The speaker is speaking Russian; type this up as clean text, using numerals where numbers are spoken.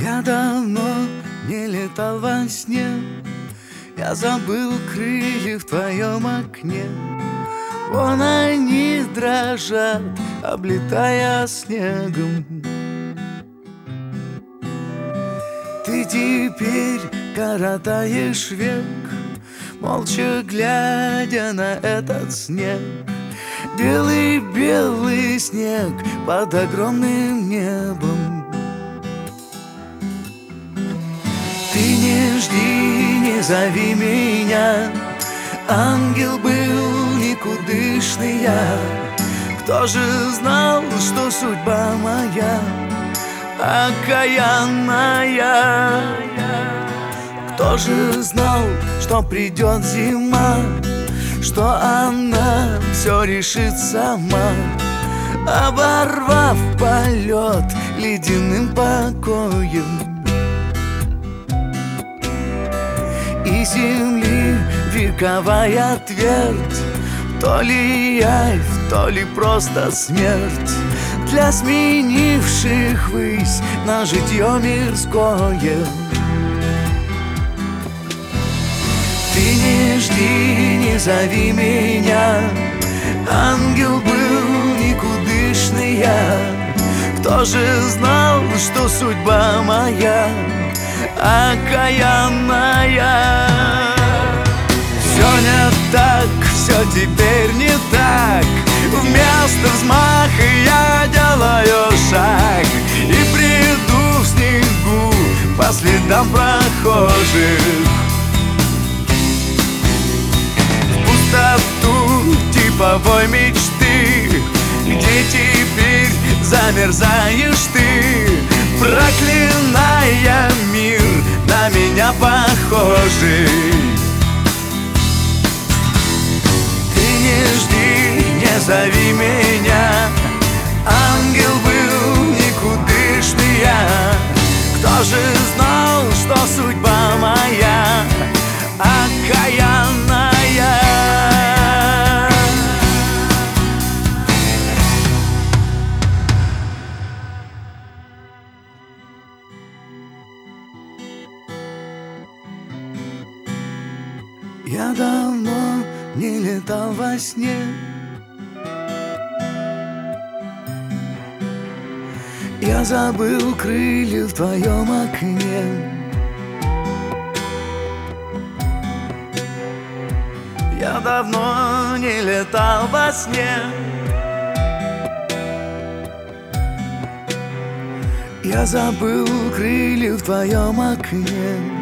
Я давно не летал во сне, я забыл крылья в твоем окне. Вон они дрожат, облетая снегом. Ты теперь коротаешь век, молча глядя на этот снег. Белый-белый снег под огромным небом. Ты не жди, не зови меня, ангел был никудышный я. Кто же знал, что судьба моя окаянная? Кто же знал, что придет зима, что она все решит сама, оборвав полет ледяным покоем. И земли вековая твердь, то ли явь, то ли просто смерть для сменивших высь на житье мирское. Ты не жди, не зови меня, ангел был никудышный я. Кто же знал, что судьба моя окаянная? Все не так, все теперь не так. Вместо взмаха я делаю шаг и приду в снегу по следам прохожих. В пустоту типовой мечты, где теперь замерзаешь ты, проклиная мир на меня похожий. Ты не жди, не зови меня, ангел был никудышный я. Кто же знал, что судьба моя окаянная? Я давно не летал во сне, я забыл крылья в твоем окне. Я давно не летал во сне, я забыл крылья в твоем окне.